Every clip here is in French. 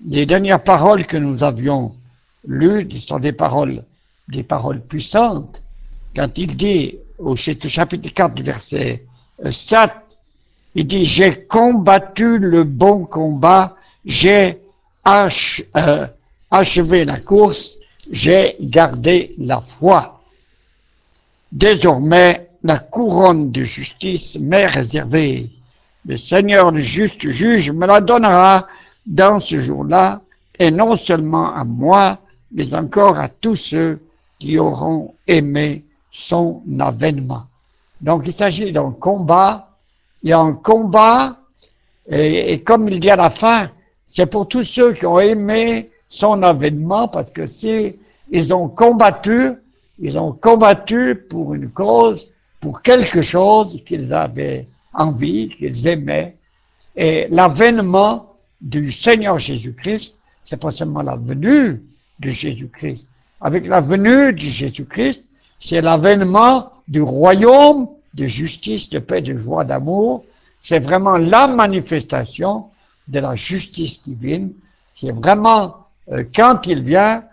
les dernières paroles que nous avions lues sont des paroles puissantes. Quand il dit au chapitre 4 du verset 7, il dit « J'ai combattu le bon combat, j'ai achevé la course, j'ai gardé la foi. Désormais, la couronne de justice m'est réservée. Le Seigneur, le juste juge, me la donnera dans ce jour-là, et non seulement à moi, mais encore à tous ceux qui auront aimé son avènement. » Donc il s'agit d'un combat. Il y a un combat, et comme il dit à la fin, c'est pour tous ceux qui ont aimé son avènement, parce que si ils ont combattu pour une cause, pour quelque chose qu'ils avaient envie, qu'ils aimaient. Et l'avènement du Seigneur Jésus-Christ, c'est pas seulement la venue de Jésus-Christ. Avec la venue de Jésus-Christ, c'est l'avènement du royaume de justice, de paix, de joie, d'amour. C'est vraiment la manifestation de la justice divine. C'est vraiment quand il vient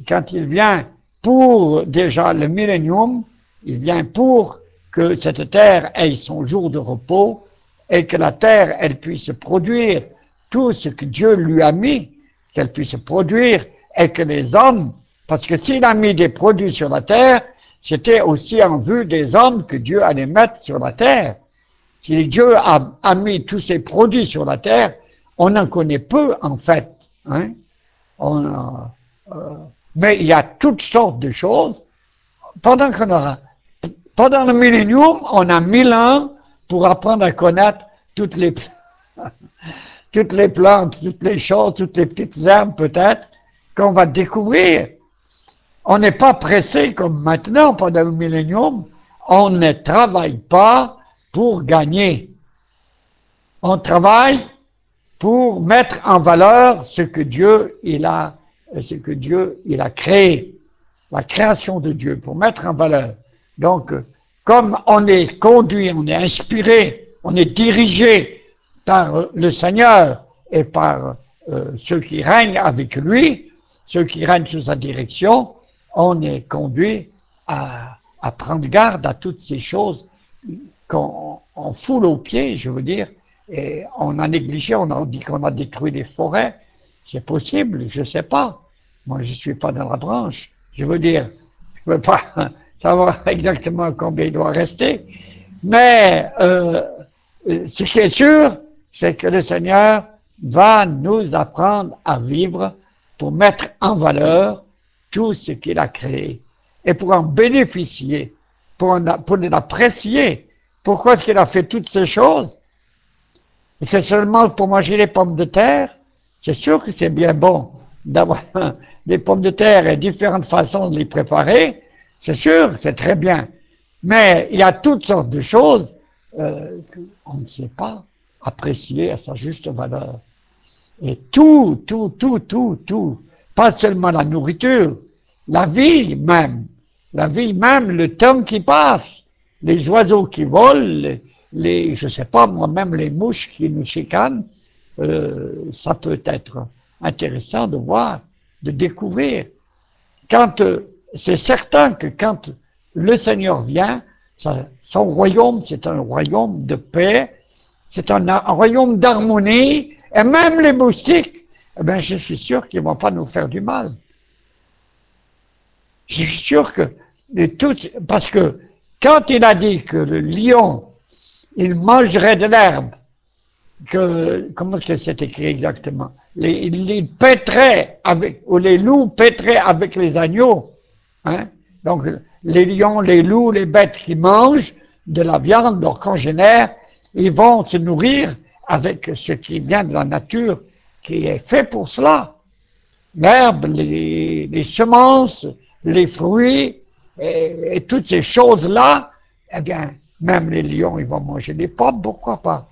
pour déjà le millénium, il vient pour que cette terre ait son jour de repos et que la terre, elle puisse produire tout ce que Dieu lui a mis, qu'elle puisse produire, et que les hommes, parce que s'il a mis des produits sur la terre, c'était aussi en vue des hommes que Dieu allait mettre sur la terre. Si Dieu a mis tous ces produits sur la terre, on en connaît peu en fait. Hein? Mais il y a toutes sortes de choses. Pendant le millénium, on a 1000 ans pour apprendre à connaître toutes les plantes, toutes les choses, toutes les petites herbes peut-être qu'on va découvrir. On n'est pas pressé comme maintenant pendant le millénium. On ne travaille pas pour gagner. On travaille pour mettre en valeur ce que Dieu il a créé, la création de Dieu, pour mettre en valeur. Donc, comme on est conduit, on est inspiré, on est dirigé par le Seigneur et par ceux qui règnent avec lui, ceux qui règnent sous sa direction, on est conduit à prendre garde à toutes ces choses qu'on foule aux pieds, je veux dire, et on a négligé, on a dit qu'on a détruit les forêts. C'est possible, je ne sais pas. Moi, je ne suis pas dans la branche. Je veux dire, je ne peux pas savoir exactement combien il doit rester. Mais ce qui est sûr, c'est que le Seigneur va nous apprendre à vivre pour mettre en valeur tout ce qu'il a créé et pour en bénéficier, pour l'apprécier. Pourquoi est-ce qu'il a fait toutes ces choses? C'est seulement pour manger les pommes de terre? C'est sûr que c'est bien bon d'avoir des pommes de terre et différentes façons de les préparer. C'est sûr, c'est très bien. Mais il y a toutes sortes de choses qu'on ne sait pas apprécier à sa juste valeur. Et tout, pas seulement la nourriture, la vie même, le temps qui passe, les oiseaux qui volent, je sais pas moi, même les mouches qui nous chicanent, ça peut être intéressant de voir, de découvrir. C'est certain que quand le Seigneur vient, son royaume, c'est un royaume de paix, c'est un royaume d'harmonie, et même les moustiques, eh bien, je suis sûr qu'ils ne vont pas nous faire du mal. Je suis sûr que parce que quand il a dit que le lion, il mangerait de l'herbe, comment est-ce que c'est écrit exactement? Il pèterait ou les loups pèteraient avec les agneaux. Hein? Donc, les lions, les loups, les bêtes qui mangent de la viande, leurs congénères, ils vont se nourrir avec ce qui vient de la nature, qui est fait pour cela. L'herbe, les semences, les fruits, et toutes ces choses-là, eh bien, même les lions, ils vont manger des pommes, pourquoi pas?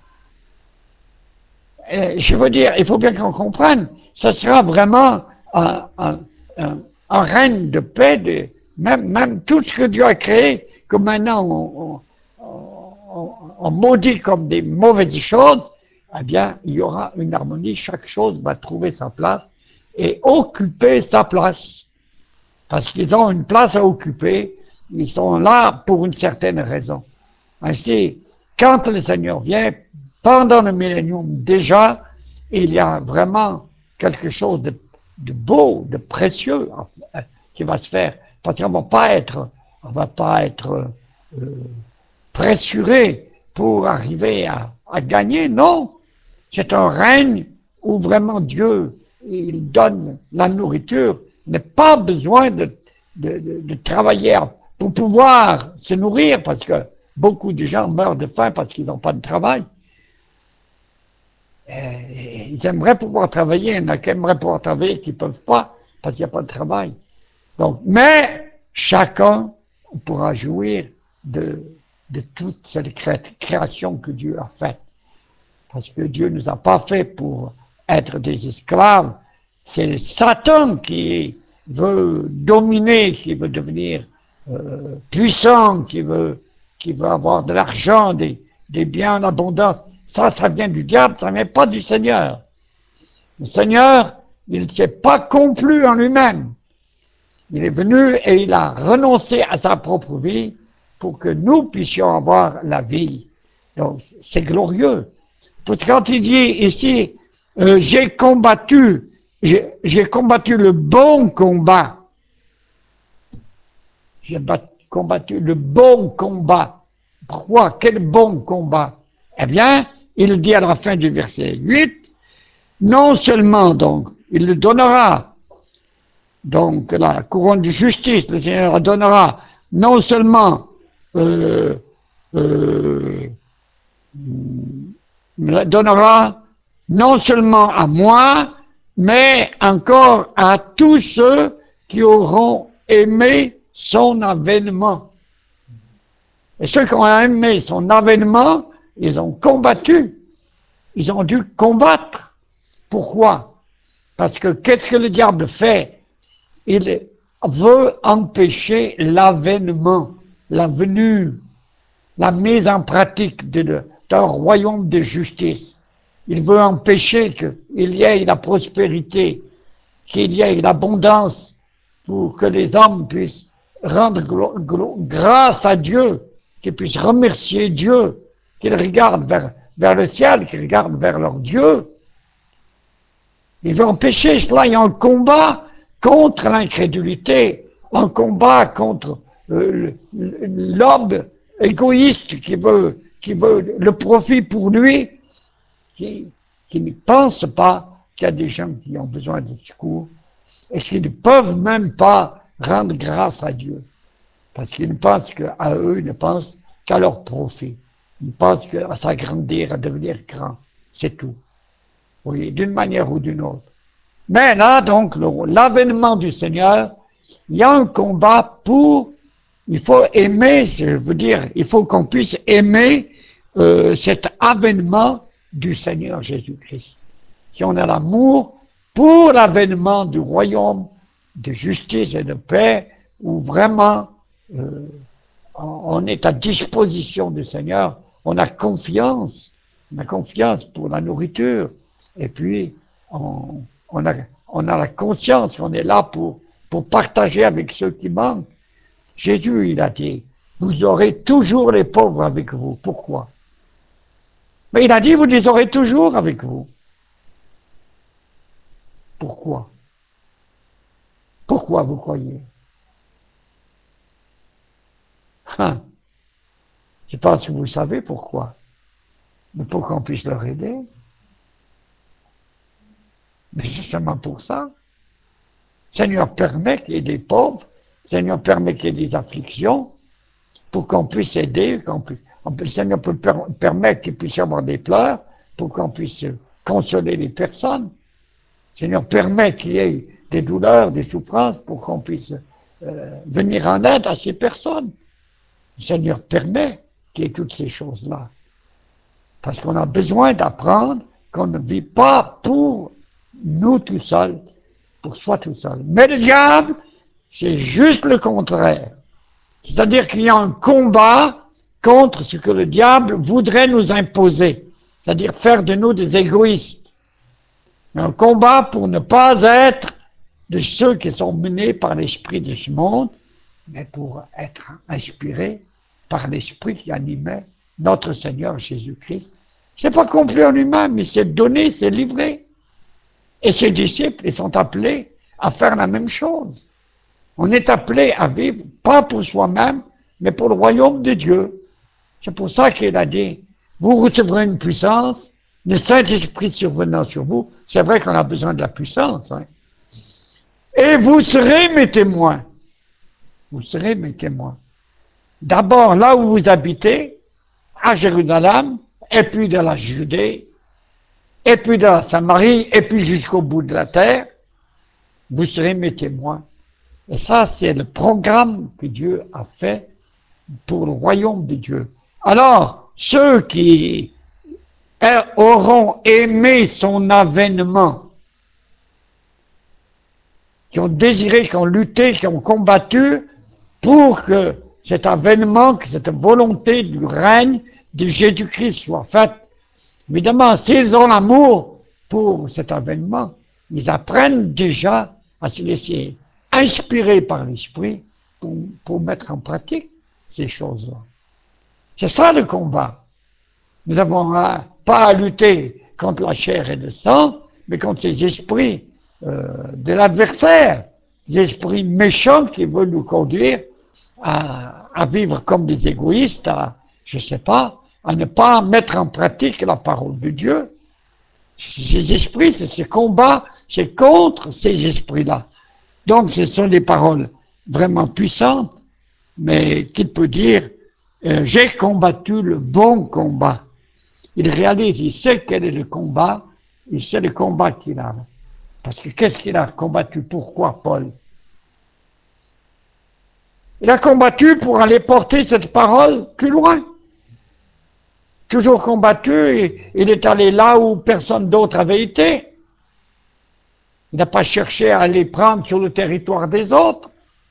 Je veux dire, il faut bien qu'on comprenne, ce sera vraiment un règne de paix, même tout ce que Dieu a créé, que maintenant on maudit comme des mauvaises choses, eh bien, il y aura une harmonie, chaque chose va trouver sa place et occuper sa place. Parce qu'ils ont une place à occuper, ils sont là pour une certaine raison. Ainsi, quand le Seigneur vient, pendant le millénium déjà, il y a vraiment quelque chose de beau, de précieux qui va se faire. Parce qu'on ne va pas être pressuré pour arriver à gagner, non. C'est un règne où vraiment Dieu, il donne la nourriture, il n'a pas besoin de travailler pour pouvoir se nourrir, parce que beaucoup de gens meurent de faim parce qu'ils n'ont pas de travail. Et ils aimeraient pouvoir travailler, il y en a qui aimeraient pouvoir travailler qui ne peuvent pas, parce qu'il n'y a pas de travail. Donc, mais chacun pourra jouir de toute cette création que Dieu a faite. Parce que Dieu ne nous a pas fait pour être des esclaves. C'est Satan qui veut dominer, qui veut devenir puissant, qui veut avoir de l'argent, des biens en abondance. Ça vient du diable, ça ne vient pas du Seigneur. Le Seigneur, il ne s'est pas complu en lui-même. Il est venu et il a renoncé à sa propre vie pour que nous puissions avoir la vie. Donc, c'est glorieux. Parce que quand il dit ici, j'ai combattu le bon combat. J'ai combattu le bon combat. Pourquoi? Quel bon combat? Eh bien, il dit à la fin du verset 8, non seulement donc, il le donnera, donc la couronne de justice, le Seigneur la donnera, non seulement me donnera non seulement à moi, mais encore à tous ceux qui auront aimé son avènement. Et ceux qui ont aimé son avènement, ils ont combattu. Ils ont dû combattre. Pourquoi? Parce que qu'est-ce que le diable fait? Il veut empêcher l'avènement, la venue, la mise en pratique d'un royaume de justice. Il veut empêcher qu'il y ait la prospérité, qu'il y ait l'abondance, pour que les hommes puissent rendre grâce à Dieu, qu'ils puissent remercier Dieu, qu'ils regardent vers le ciel, qu'ils regardent vers leur Dieu. Il veut empêcher cela. Il y a un combat contre l'incrédulité, un combat contre l'homme égoïste qui veut le profit pour lui, qui ne pense pas qu'il y a des gens qui ont besoin de secours et qui ne peuvent même pas rendre grâce à Dieu. Parce qu'ils ne pensent qu'à eux, ils ne pensent qu'à leur profit. Ils pensent qu'à s'agrandir, à devenir grand. C'est tout. Oui, d'une manière ou d'une autre. Mais là, donc, l'avènement du Seigneur, il y a un combat il faut aimer, je veux dire, il faut qu'on puisse aimer cet avènement du Seigneur Jésus-Christ. Si on a l'amour pour l'avènement du royaume de justice et de paix, où vraiment on est à disposition du Seigneur, on a confiance pour la nourriture, et puis on a la conscience qu'on est là pour partager avec ceux qui manquent. Jésus, il a dit, vous aurez toujours les pauvres avec vous. Pourquoi? Mais il a dit, vous les aurez toujours avec vous. Pourquoi? Pourquoi vous croyez? Hein? Je pense que vous savez pourquoi. Mais pour qu'on puisse leur aider. Mais c'est seulement pour ça. Le Seigneur permet qu'il y ait des pauvres, le Seigneur permet qu'il y ait des afflictions, pour qu'on puisse aider, le Seigneur peut permettre qu'il puisse y avoir des pleurs, pour qu'on puisse consoler les personnes. Le Seigneur permet qu'il y ait des douleurs, des souffrances, pour qu'on puisse venir en aide à ces personnes. Le Seigneur permet qu'il y ait toutes ces choses-là. Parce qu'on a besoin d'apprendre qu'on ne vit pas pour nous tout seuls, pour soi tout seul. Mais le diable, c'est juste le contraire. C'est-à-dire qu'il y a un combat contre ce que le diable voudrait nous imposer. C'est-à-dire faire de nous des égoïstes. Un combat pour ne pas être de ceux qui sont menés par l'esprit de ce monde, mais pour être inspirés par l'esprit qui animait notre Seigneur Jésus-Christ. C'est pas compris en lui-même, mais c'est donné, c'est livré. Et ses disciples, ils sont appelés à faire la même chose. On est appelé à vivre, pas pour soi-même, mais pour le royaume de Dieu. C'est pour ça qu'il a dit, vous recevrez une puissance, le Saint-Esprit survenant sur vous. C'est vrai qu'on a besoin de la puissance. Hein. Et vous serez mes témoins. Vous serez mes témoins. D'abord là où vous habitez, à Jérusalem, et puis dans la Judée, et puis dans la Samarie, et puis jusqu'au bout de la terre, vous serez mes témoins. Et ça, c'est le programme que Dieu a fait pour le royaume de Dieu. Alors, ceux qui auront aimé son avènement, qui ont désiré, qui ont lutté, qui ont combattu pour que cet avènement, que cette volonté du règne de Jésus-Christ soit faite. Évidemment, s'ils ont l'amour pour cet avènement, ils apprennent déjà à se laisser inspirer par l'Esprit pour mettre en pratique ces choses-là. C'est ça le combat. Nous n'avons pas à lutter contre la chair et le sang, mais contre ces esprits de l'adversaire, des esprits méchants qui veulent nous conduire à vivre comme des égoïstes, je ne sais pas, à ne pas mettre en pratique la parole de Dieu. Ces esprits, c'est ce combat, c'est contre ces esprits-là. Donc ce sont des paroles vraiment puissantes, mais qu'il peut dire, j'ai combattu le bon combat. Il réalise, il sait quel est le combat, il sait le combat qu'il a. Parce que qu'est-ce qu'il a combattu? Pourquoi, Paul? Il a combattu pour aller porter cette parole plus loin. Toujours combattu, et il est allé là où personne d'autre avait été. Il n'a pas cherché à aller prendre sur le territoire des autres.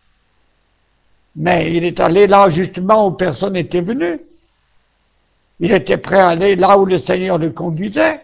Mais il est allé là justement où personne n'était venu. Il était prêt à aller là où le Seigneur le conduisait.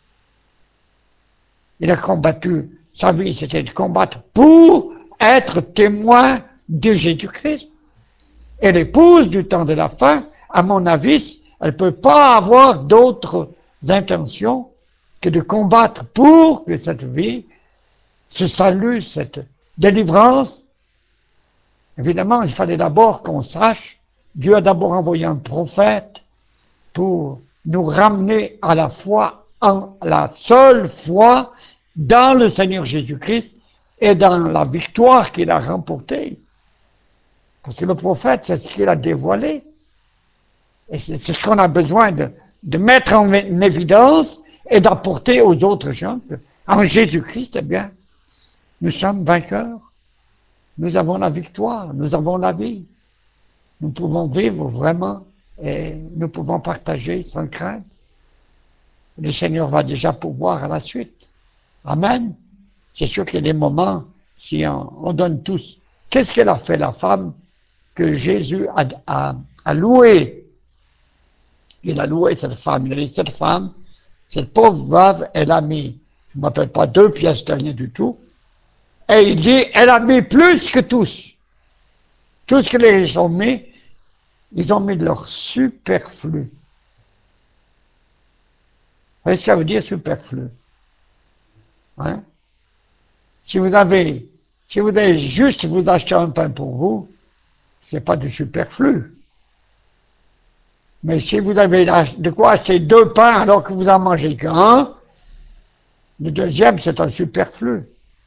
Il a combattu, sa vie c'était de combattre pour être témoin de Jésus-Christ. Et l'épouse du temps de la fin, à mon avis, elle ne peut pas avoir d'autres intentions que de combattre pour que cette vie, ce salut, cette délivrance, évidemment, il fallait d'abord qu'on sache, Dieu a d'abord envoyé un prophète pour nous ramener à la foi, en la seule foi dans le Seigneur Jésus-Christ et dans la victoire qu'il a remportée. Parce que le prophète, c'est ce qu'il a dévoilé. Et c'est ce qu'on a besoin de mettre en évidence et d'apporter aux autres gens. En Jésus-Christ, eh bien, nous sommes vainqueurs. Nous avons la victoire, nous avons la vie. Nous pouvons vivre vraiment et nous pouvons partager sans crainte. Le Seigneur va déjà pourvoir à la suite. Amen. C'est sûr qu'il y a des moments, si on donne tous. Qu'est-ce qu'elle a fait, la femme, que Jésus a loué? Il a loué cette femme. Il a dit, cette femme, cette pauvre veuve, elle a mis, je ne m'appelle pas 2 pièces de rien du tout, et il dit, elle a mis plus que tous. Tout ce que les gens ont mis, ils ont mis de leur superflu. Vous voyez ce que ça veut dire, superflu? Hein? Si vous avez juste vous acheter un pain pour vous, c'est pas du superflu. Mais si vous avez de quoi acheter 2 pains alors que vous en mangez qu'un, le deuxième c'est un superflu.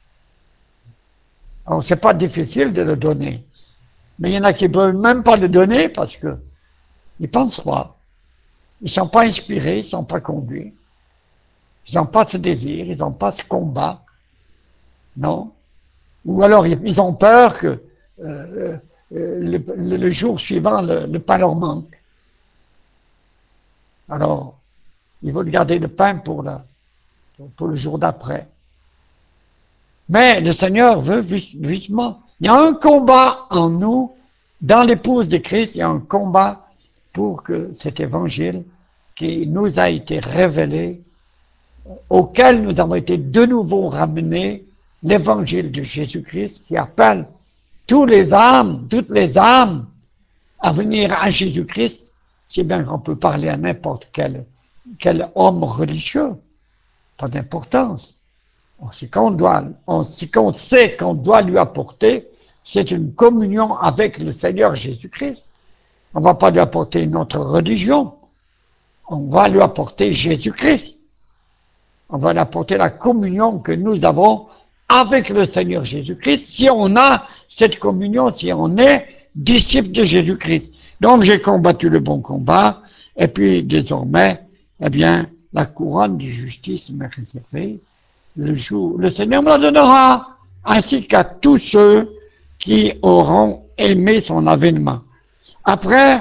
Alors c'est pas difficile de le donner. Mais il y en a qui ne peuvent même pas le donner parce que ils pensent pas. Ils ne sont pas inspirés, ils ne sont pas conduits. Ils n'ont pas ce désir, ils n'ont pas ce combat. Non. Ou alors ils ont peur que le jour suivant, le pain leur manque. Alors, ils veulent garder le pain pour le jour d'après. Mais le Seigneur veut vivement. Il y a un combat en nous, dans l'épouse de Christ, il y a un combat pour que cet évangile qui nous a été révélé auquel nous avons été de nouveau ramenés, l'évangile de Jésus-Christ qui appelle toutes les âmes à venir à Jésus-Christ, c'est bien qu'on peut parler à n'importe quel homme religieux, pas d'importance. Ce qu'on sait qu'on doit lui apporter, c'est une communion avec le Seigneur Jésus-Christ. On ne va pas lui apporter une autre religion, on va lui apporter Jésus-Christ. On va lui apporter la communion que nous avons avec le Seigneur Jésus-Christ, si on a cette communion, si on est disciple de Jésus-Christ. Donc j'ai combattu le bon combat, et puis désormais, eh bien, la couronne de justice m'est réservée. Le Seigneur me la donnera, ainsi qu'à tous ceux qui auront aimé son avènement. Après,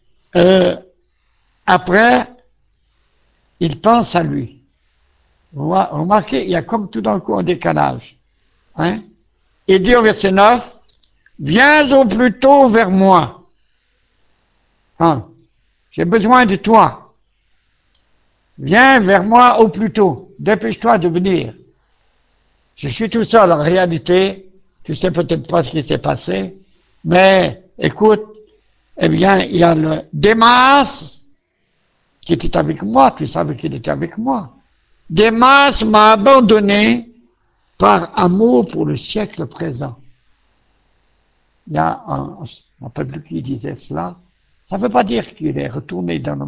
après, il pense à lui. Remarquez, il y a comme tout d'un coup un décalage. Hein? Il dit au verset 9, viens au plus tôt vers moi. Hein? J'ai besoin de toi. Viens vers moi au plus tôt. Dépêche-toi de venir. Je suis tout seul en réalité. Tu sais peut-être pas ce qui s'est passé. Mais écoute, eh bien, il y a le Démas qui était avec moi. Tu savais qu'il était avec moi. Démas m'a abandonné par amour pour le siècle présent. Il y a un, je ne me rappelle plus qui disait cela. Ça ne veut pas dire qu'il est retourné dans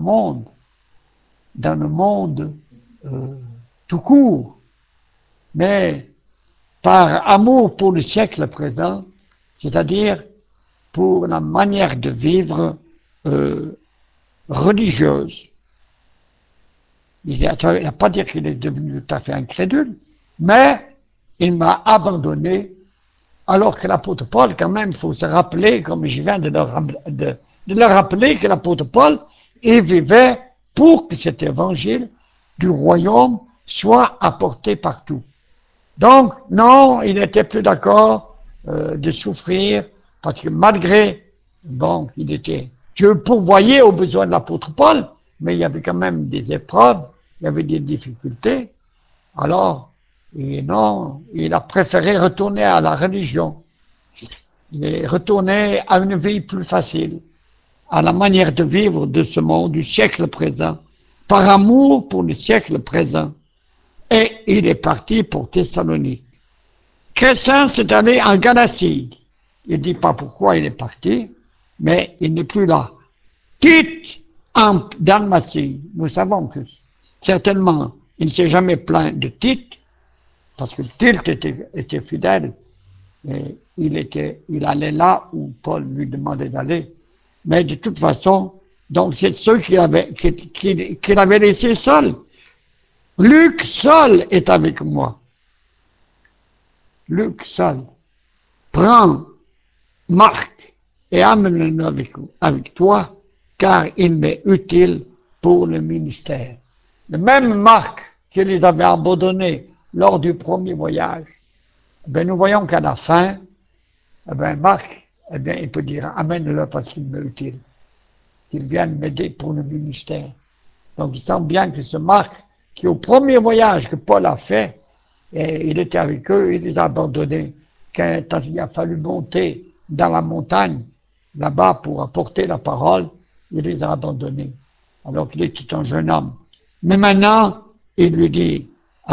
le monde tout court, mais par amour pour le siècle présent, c'est-à-dire pour la manière de vivre religieuse. Il n'a pas dire qu'il est devenu tout à fait incrédule, mais il m'a abandonné, alors que l'apôtre Paul, quand même, il faut se rappeler, comme je viens de le rappeler, que l'apôtre Paul, il vivait pour que cet évangile du royaume soit apporté partout. Donc, non, il n'était plus d'accord de souffrir, parce que malgré, bon, Dieu pourvoyait aux besoins de l'apôtre Paul, mais il y avait quand même des épreuves, il y avait des difficultés. Alors, et non, il a préféré retourner à la religion. Il est retourné à une vie plus facile, à la manière de vivre de ce monde, du siècle présent, par amour pour le siècle présent. Et il est parti pour Thessalonique. Crescens s'est allé en Galatie. Il ne dit pas pourquoi il est parti, mais il n'est plus là. Tite en Dalmatie. Nous savons que certainement il ne s'est jamais plaint de Tite, parce que Tite était fidèle. Et il allait là où Paul lui demandait d'aller. Mais de toute façon, donc c'est ceux qu'il avait laissés seuls. Luc seul est avec moi. Luc seul. Prends Marc et amène-le avec toi, car il m'est utile pour le ministère. Le même Marc qui les avait abandonnés lors du premier voyage, ben nous voyons qu'à la fin, eh bien Marc, eh bien, il peut dire amène-le parce qu'il m'est utile, qu'il vienne m'aider pour le ministère. Donc il semble bien que ce Marc, qui au premier voyage que Paul a fait, et il était avec eux, il les a abandonnés. Quand il a fallu monter dans la montagne, là-bas, pour apporter la parole, il les a abandonnés, alors qu'il était un jeune homme. Mais maintenant, il lui dit,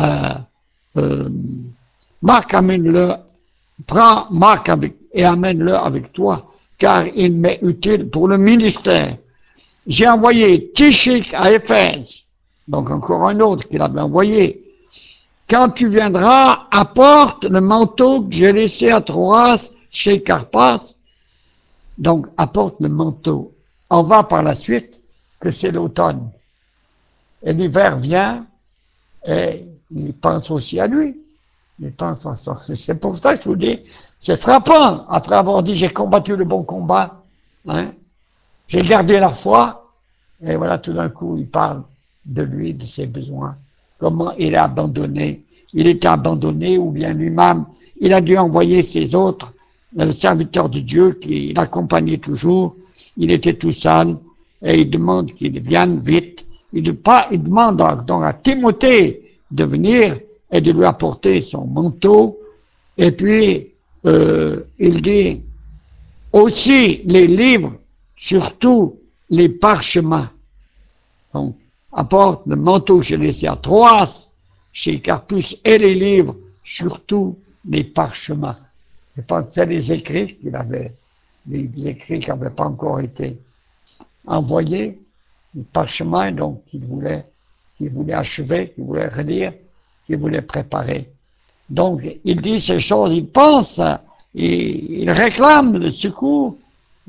Marc, amène-le, prends Marc et amène-le avec toi, car il m'est utile pour le ministère. J'ai envoyé Tychik à Éphèse, donc encore un autre qu'il avait envoyé. Quand tu viendras, apporte le manteau que j'ai laissé à Troas chez Carpas. Donc, apporte le manteau. On va par la suite que c'est l'automne. Et l'hiver vient, et il pense aussi à lui. Il pense à ça. C'est pour ça que je vous dis, c'est frappant, après avoir dit j'ai combattu le bon combat, hein, j'ai gardé la foi, et voilà, tout d'un coup, il parle de lui, de ses besoins, comment il est abandonné. Il était abandonné, ou bien lui-même, il a dû envoyer ses autres serviteurs de Dieu qui l'accompagnaient toujours. Il était tout seul, et il demande qu'il vienne vite. Il demande donc à Timothée de venir et de lui apporter son manteau. Et puis, il dit aussi les livres, surtout les parchemins. Donc, apporte le manteau chez les à Troas, chez Carpus, et les livres, surtout les parchemins. Je pense que c'est les écrits qu'il avait, les écrits qui n'avaient pas encore été envoyés, les parchemins, donc qu'il voulait achever, qu'il voulait relire, qu'il voulait préparer. Donc, il dit ces choses, il pense, il réclame le secours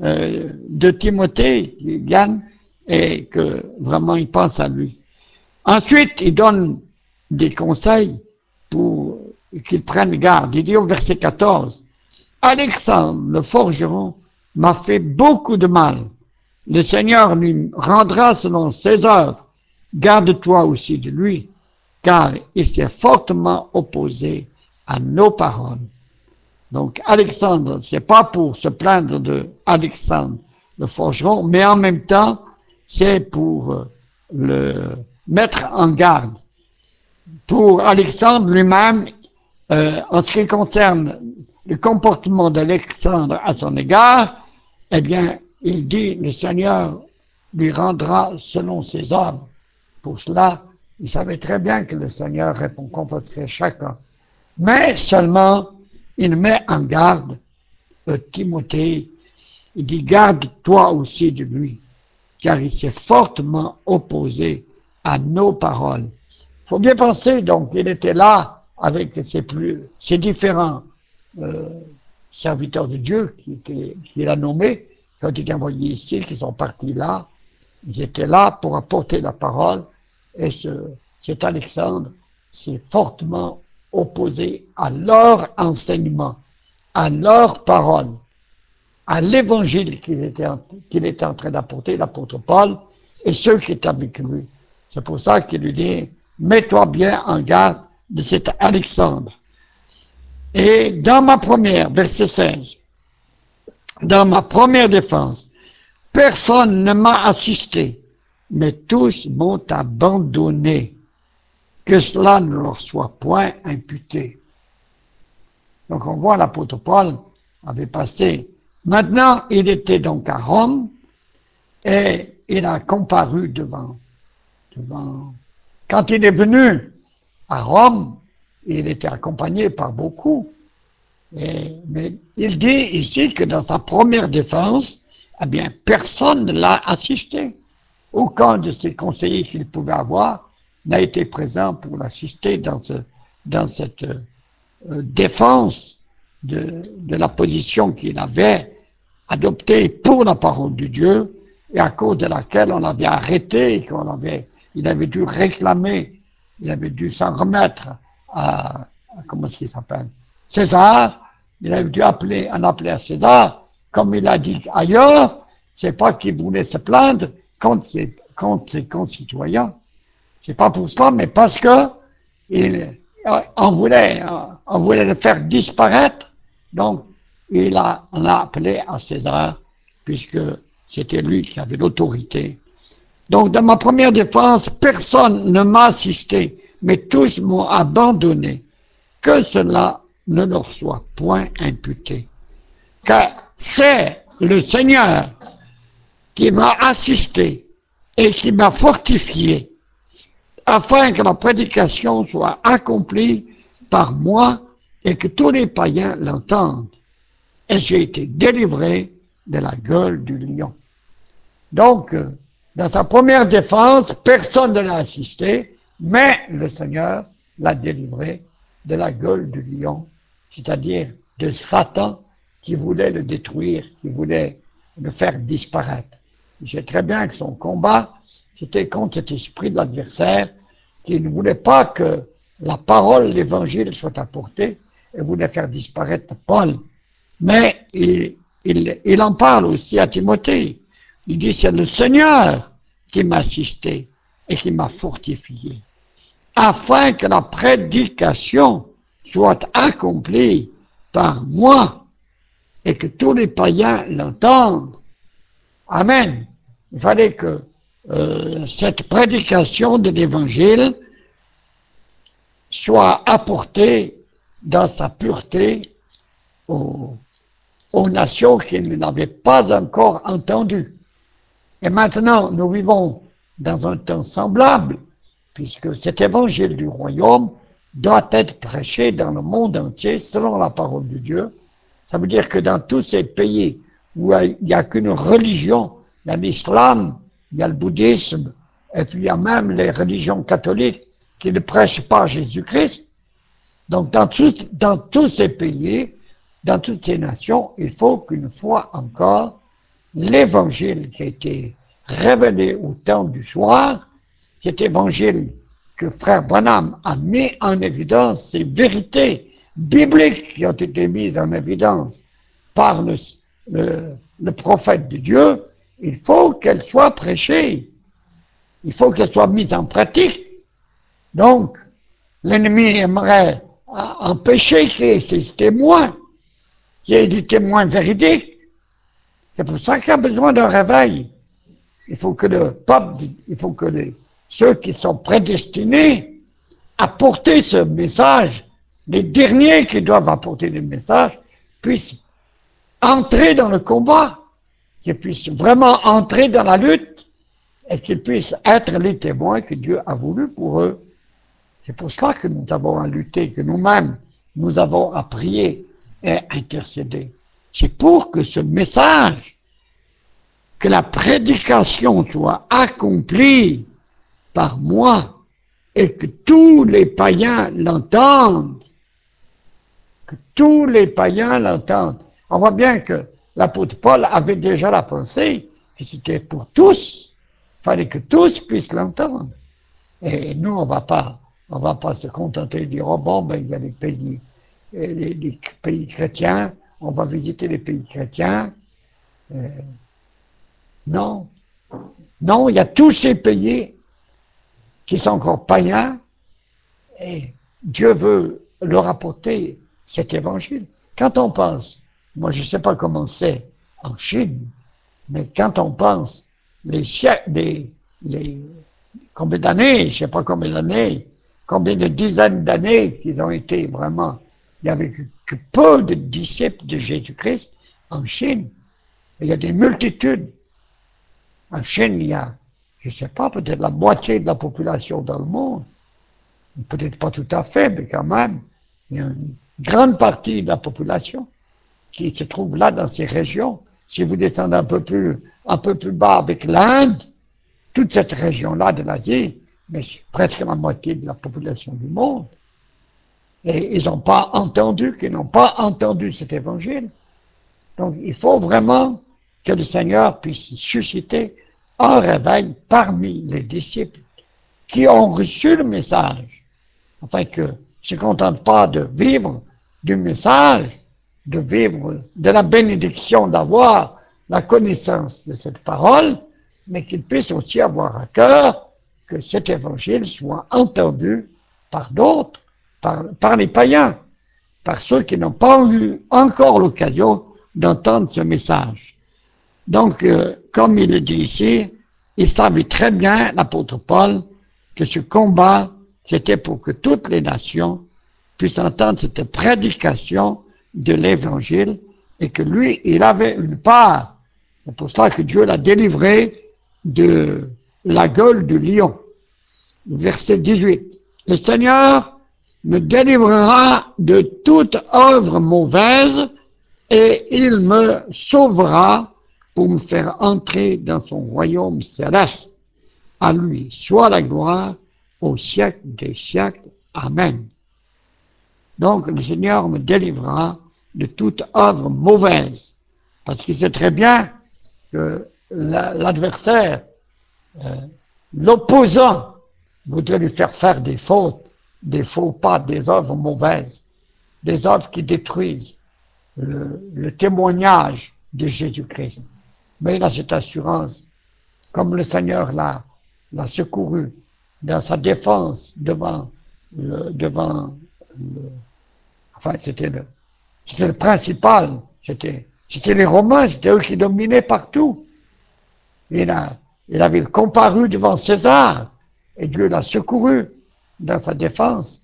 de Timothée qui gagne et que vraiment il pense à lui. Ensuite, il donne des conseils pour qu'il prenne garde. Il dit au verset 14, Alexandre, le forgeron, m'a fait beaucoup de mal. Le Seigneur lui rendra selon ses œuvres. Garde-toi aussi de lui, car il s'est fortement opposé à nos paroles. Donc Alexandre, c'est pas pour se plaindre de Alexandre le forgeron, mais en même temps, c'est pour le mettre en garde. Pour Alexandre lui-même, en ce qui concerne le comportement d'Alexandre à son égard, eh bien, il dit, le Seigneur lui rendra selon ses œuvres. Pour cela, il savait très bien que le Seigneur récompenserait chacun. Mais seulement, il met en garde Timothée. Il dit, garde-toi aussi de lui, car il s'est fortement opposé à nos paroles. Il faut bien penser, donc, il était là avec ses différents serviteurs de Dieu qu'il a nommés, qui ont été envoyés ici, qui sont partis là. Ils étaient là pour apporter la parole, et cet Alexandre s'est fortement opposé à leur enseignement, à leur parole, à l'évangile qu'il était en train d'apporter, l'apôtre Paul, et ceux qui étaient avec lui. C'est pour ça qu'il lui dit, mets-toi bien en garde de cet Alexandre. Et dans ma première, verset 16, dans ma première défense, personne ne m'a assisté, mais tous m'ont abandonné. Que cela ne leur soit point imputé. Donc on voit l'apôtre Paul avait passé. Maintenant, il était donc à Rome et il a comparu devant. Quand il est venu à Rome, il était accompagné par beaucoup. Mais il dit ici que dans sa première défense, eh bien, personne ne l'a assisté. Aucun de ses conseillers qu'il pouvait avoir n'a été présent pour l'assister dans cette défense de la position qu'il avait adoptée pour la parole de Dieu et à cause de laquelle on l'avait arrêté, il avait dû réclamer, il avait dû s'en remettre à comment est-ce qu'il s'appelle, César. Il avait dû en appeler à César, comme il a dit ailleurs. C'est pas qu'il voulait se plaindre contre ses concitoyens. C'est pas pour cela, mais parce que on voulait le faire disparaître. Donc, on a appelé à César, puisque c'était lui qui avait l'autorité. Donc, dans ma première défense, personne ne m'a assisté, mais tous m'ont abandonné. Que cela ne leur soit point imputé. Car c'est le Seigneur qui m'a assisté et qui m'a fortifié afin que la prédication soit accomplie par moi et que tous les païens l'entendent. Et j'ai été délivré de la gueule du lion. Donc, dans sa première défense, personne ne l'a assisté, mais le Seigneur l'a délivré de la gueule du lion, c'est-à-dire de Satan qui voulait le détruire, qui voulait le faire disparaître. Il sait très bien que son combat, c'était contre cet esprit de l'adversaire qui ne voulait pas que la parole, l'évangile soit apportée et voulait faire disparaître Paul. Mais il en parle aussi à Timothée. Il dit, c'est le Seigneur qui m'a assisté et qui m'a fortifié, afin que la prédication soit accomplie par moi et que tous les païens l'entendent. Amen. Il fallait que cette prédication de l'Évangile soit apporté dans sa pureté aux nations qui ne l'avaient pas encore entendu. Et maintenant, nous vivons dans un temps semblable, puisque cet évangile du royaume doit être prêché dans le monde entier selon la parole de Dieu. Ça veut dire que dans tous ces pays où il n'y a qu'une religion, il y a l'islam, il y a le bouddhisme, et puis il y a même les religions catholiques qui ne prêchent pas Jésus-Christ. Donc dans tous ces pays, dans toutes ces nations, il faut qu'une fois encore, l'évangile qui a été révélé au temps du soir, cet évangile que frère Branham a mis en évidence, ces vérités bibliques qui ont été mises en évidence par le prophète de Dieu, il faut qu'elles soient prêchées, il faut qu'elles soient mises en pratique. Donc, l'ennemi aimerait empêcher qu'il y ait ces témoins, qu'il y ait des témoins véridiques. C'est pour ça qu'il y a besoin d'un réveil. Il faut que le peuple, il faut que ceux qui sont prédestinés à porter ce message, les derniers qui doivent apporter le message, puissent entrer dans le combat, qu'ils puissent vraiment entrer dans la lutte et qu'ils puissent être les témoins que Dieu a voulu pour eux. C'est pour cela que nous avons à lutter, que nous-mêmes, nous avons à prier et intercéder. C'est pour que ce message, que la prédication soit accomplie par moi et que tous les païens l'entendent. Que tous les païens l'entendent. On voit bien que l'apôtre Paul avait déjà la pensée que c'était pour tous. Il fallait que tous puissent l'entendre. Et nous, on ne va pas se contenter de dire, oh bon, ben, il y a les pays chrétiens, on va visiter les pays chrétiens. Non. Non, il y a tous ces pays qui sont encore païens et Dieu veut leur apporter cet évangile. Quand on pense, moi je ne sais pas comment c'est en Chine, mais quand on pense les combien d'années, je ne sais pas combien d'années, combien de dizaines d'années qu'ils ont été vraiment, il n'y avait que peu de disciples de Jésus-Christ en Chine. Il y a des multitudes. En Chine, il y a, je ne sais pas, peut-être la moitié de la population dans le monde. Peut-être pas tout à fait, mais quand même, il y a une grande partie de la population qui se trouve là dans ces régions. Si vous descendez un peu plus bas avec l'Inde, toute cette région-là de l'Asie, mais c'est presque la moitié de la population du monde. Et ils n'ont pas entendu, qu'ils n'ont pas entendu cet évangile. Donc il faut vraiment que le Seigneur puisse susciter un réveil parmi les disciples qui ont reçu le message, afin qu'ils ne se contentent pas de vivre du message, de vivre de la bénédiction d'avoir la connaissance de cette parole, mais qu'ils puissent aussi avoir à cœur que cet évangile soit entendu par d'autres, par les païens, par ceux qui n'ont pas eu encore l'occasion d'entendre ce message. Donc, comme il le dit ici, il savait très bien, l'apôtre Paul, que ce combat, c'était pour que toutes les nations puissent entendre cette prédication de l'Évangile et que lui, il avait une part. C'est pour cela que Dieu l'a délivré de la gueule du lion. Verset 18. Le Seigneur me délivrera de toute œuvre mauvaise et il me sauvera pour me faire entrer dans son royaume céleste. À lui soit la gloire au siècle des siècles. Amen. Donc le Seigneur me délivrera de toute œuvre mauvaise. Parce qu'il sait très bien que l'adversaire, l'opposant, voudrait lui faire faire des fautes, des faux pas, des œuvres mauvaises, des œuvres qui détruisent le témoignage de Jésus-Christ. Mais il a cette assurance, comme le Seigneur l'a secouru dans sa défense devant enfin c'était le principal, c'était les Romains, c'était eux qui dominaient partout. Il avait comparu devant César et Dieu l'a secouru dans sa défense.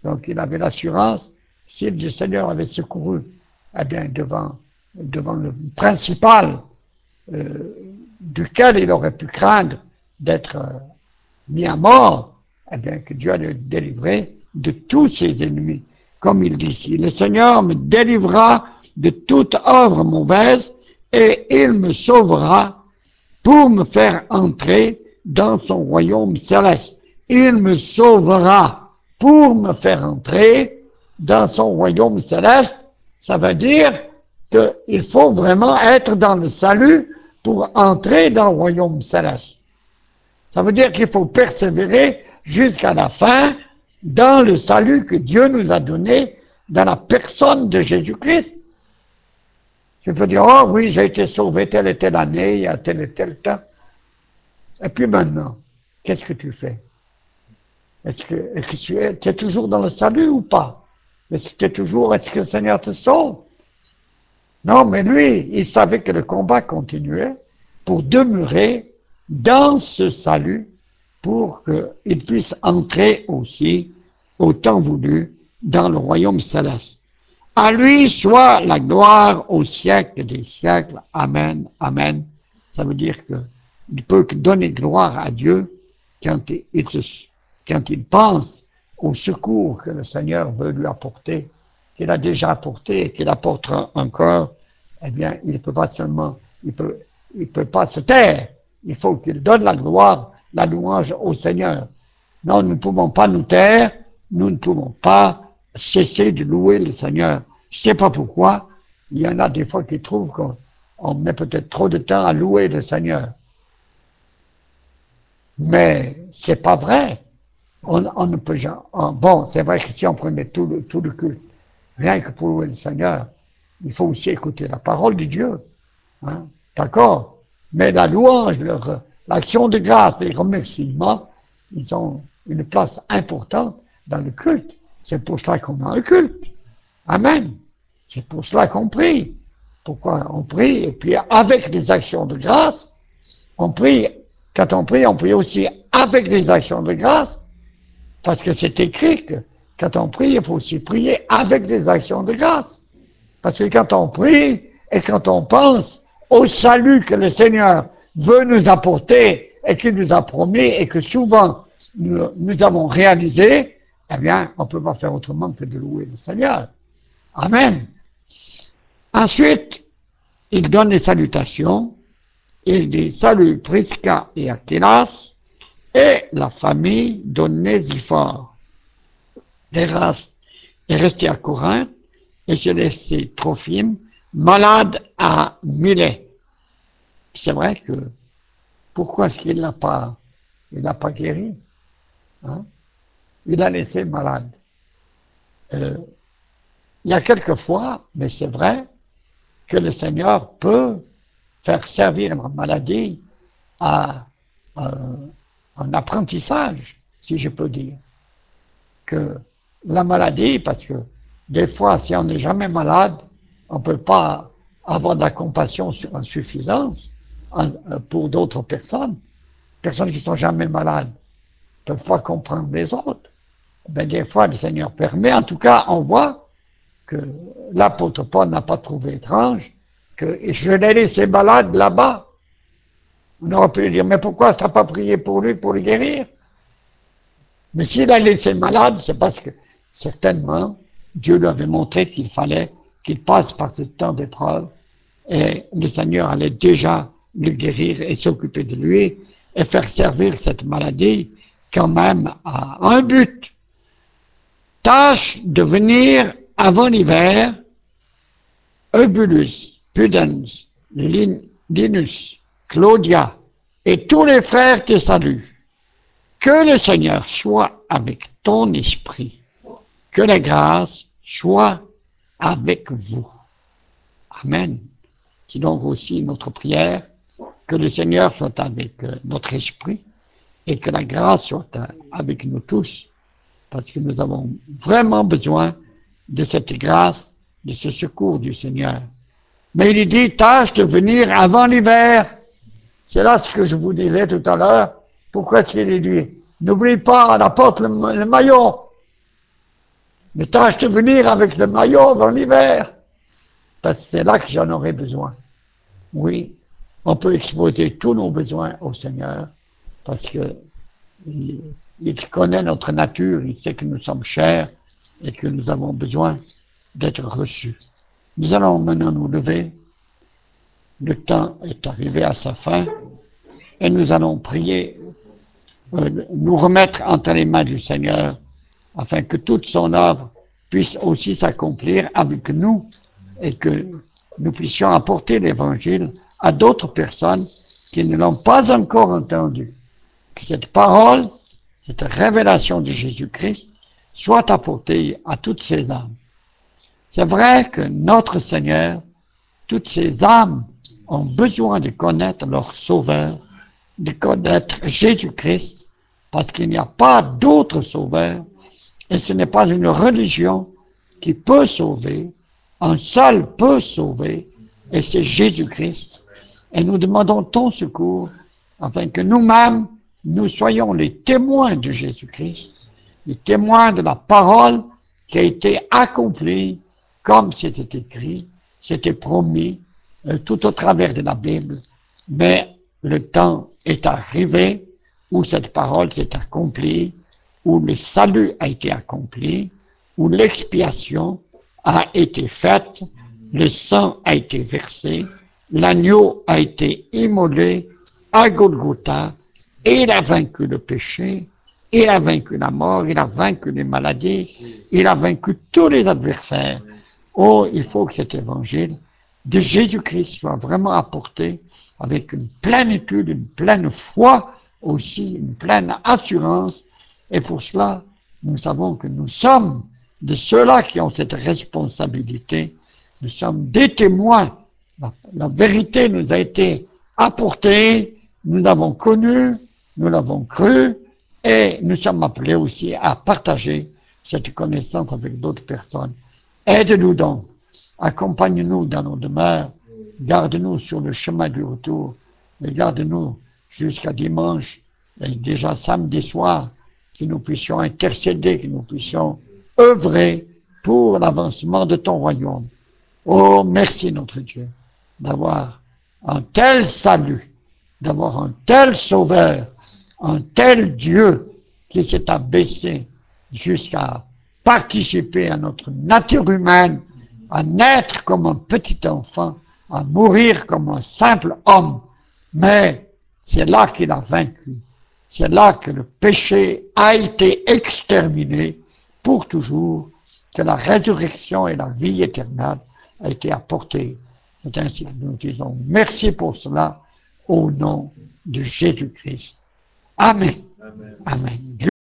Donc il avait l'assurance, si le Seigneur avait secouru, eh bien devant le principal duquel il aurait pu craindre d'être mis à mort, eh bien que Dieu allait le délivrer de tous ses ennemis. Comme il dit ici, le Seigneur me délivrera de toute œuvre mauvaise et il me sauvera pour me faire entrer dans son royaume céleste. Il me sauvera pour me faire entrer dans son royaume céleste. Ça veut dire qu'il faut vraiment être dans le salut pour entrer dans le royaume céleste. Ça veut dire qu'il faut persévérer jusqu'à la fin dans le salut que Dieu nous a donné dans la personne de Jésus-Christ. Tu peux dire, oh oui, j'ai été sauvé telle et telle année, il y a tel et tel temps. Et puis maintenant, qu'est-ce que tu fais? Est-ce que tu es toujours dans le salut ou pas? Est-ce que le Seigneur te sauve? Non, mais lui, il savait que le combat continuait pour demeurer dans ce salut, pour qu'il puisse entrer aussi, au temps voulu, dans le royaume céleste. À lui soit la gloire au siècle des siècles. Amen, amen. Ça veut dire qu'il peut que donner gloire à Dieu quand il pense au secours que le Seigneur veut lui apporter, qu'il a déjà apporté et qu'il apportera encore. Eh bien, il ne peut pas seulement, il peut pas se taire. Il faut qu'il donne la gloire, la louange au Seigneur. Non, nous ne pouvons pas nous taire, nous ne pouvons pas cesser de louer le Seigneur. Je ne sais pas pourquoi, il y en a des fois qui trouvent qu'on met peut-être trop de temps à louer le Seigneur. Mais c'est pas vrai. On ne peut jamais. Bon, c'est vrai que si on prenait tout le culte, rien que pour louer le Seigneur, il faut aussi écouter la parole de Dieu. Hein? D'accord? Mais la louange, l'action de grâce, les remerciements, ils ont une place importante dans le culte. C'est pour cela qu'on a un culte. Amen. C'est pour cela qu'on prie. Pourquoi on prie? Et puis avec des actions de grâce, on prie. Quand on prie aussi avec des actions de grâce, parce que c'est écrit que quand on prie, il faut aussi prier avec des actions de grâce. Parce que quand on prie et quand on pense au salut que le Seigneur veut nous apporter et qu'il nous a promis et que souvent nous avons réalisé, eh bien, on ne peut pas faire autrement que de louer le Seigneur. Amen. Ensuite, il donne les salutations. Il dit salut Prisca et Aquilas et la famille d'Onésiphore. Héras est resté à Corinthe et j'ai laissé Trophime malade à Milet. C'est vrai que pourquoi est-ce qu'il n'a pas guéri? Hein? Il a laissé malade. Il y a quelques fois, mais c'est vrai, que le Seigneur peut faire servir la maladie à un apprentissage, si je peux dire. Que la maladie, parce que des fois, si on n'est jamais malade, on ne peut pas avoir de la compassion en suffisance pour d'autres personnes. Personnes qui ne sont jamais malades ne peuvent pas comprendre les autres. Ben, des fois, le Seigneur permet. En tout cas, on voit que l'apôtre Paul n'a pas trouvé étrange que je l'ai laissé malade là-bas. On aurait pu lui dire, mais pourquoi tu n'as pas prié pour lui pour le guérir? Mais s'il a laissé malade, c'est parce que certainement Dieu lui avait montré qu'il fallait qu'il passe par ce temps d'épreuve et le Seigneur allait déjà le guérir et s'occuper de lui et faire servir cette maladie quand même à un but. Tâche de venir avant l'hiver, Eubulus, Pudens, Linus, Claudia et tous les frères te saluent. Que le Seigneur soit avec ton esprit. Que la grâce soit avec vous. Amen. C'est donc aussi notre prière, que le Seigneur soit avec notre esprit et que la grâce soit avec nous tous, parce que nous avons vraiment besoin de cette grâce, de ce secours du Seigneur. Mais il dit, tâche de venir avant l'hiver. C'est là ce que je vous disais tout à l'heure. Pourquoi est-ce qu'il dit, n'oublie pas, on apporte le maillot. me tâche de venir avec le maillot dans l'hiver, parce que c'est là que j'en aurai besoin. Oui, on peut exposer tous nos besoins au Seigneur, parce que il connaît notre nature, il sait que nous sommes chers et que nous avons besoin d'être reçus. Nous allons maintenant nous lever. Le temps est arrivé à sa fin et nous allons prier, nous remettre entre les mains du Seigneur afin que toute son œuvre puisse aussi s'accomplir avec nous et que nous puissions apporter l'Évangile à d'autres personnes qui ne l'ont pas encore entendu. Que cette parole, cette révélation de Jésus-Christ soit apportée à toutes ces âmes. C'est vrai que notre Seigneur, toutes ces âmes ont besoin de connaître leur Sauveur, de connaître Jésus-Christ, parce qu'il n'y a pas d'autre Sauveur, et ce n'est pas une religion qui peut sauver, un seul peut sauver, et c'est Jésus-Christ. Et nous demandons ton secours, afin que nous-mêmes, nous soyons les témoins de Jésus-Christ, les témoins de la parole qui a été accomplie comme c'était écrit, c'était promis, tout au travers de la Bible, mais le temps est arrivé où cette parole s'est accomplie, où le salut a été accompli, où l'expiation a été faite, le sang a été versé, l'agneau a été immolé à Golgotha, et il a vaincu le péché, il a vaincu la mort, il a vaincu les maladies, il a vaincu tous les adversaires. Oh, il faut que cet évangile de Jésus-Christ soit vraiment apporté avec une plénitude, une pleine foi aussi, une pleine assurance. Et pour cela, nous savons que nous sommes de ceux-là qui ont cette responsabilité. Nous sommes des témoins. La vérité nous a été apportée, nous l'avons connue, nous l'avons crue, et nous sommes appelés aussi à partager cette connaissance avec d'autres personnes. Aide-nous donc, accompagne-nous dans nos demeures, garde-nous sur le chemin du retour, et garde-nous jusqu'à dimanche, et déjà samedi soir, que nous puissions intercéder, que nous puissions œuvrer pour l'avancement de ton royaume. Oh, merci notre Dieu d'avoir un tel salut, d'avoir un tel sauveur, un tel Dieu qui s'est abaissé jusqu'à participer à notre nature humaine, à naître comme un petit enfant, à mourir comme un simple homme. Mais c'est là qu'il a vaincu. C'est là que le péché a été exterminé pour toujours, que la résurrection et la vie éternelle a été apportée. C'est ainsi que nous disons merci pour cela au nom de Jésus-Christ. Amen. Amen. Amen.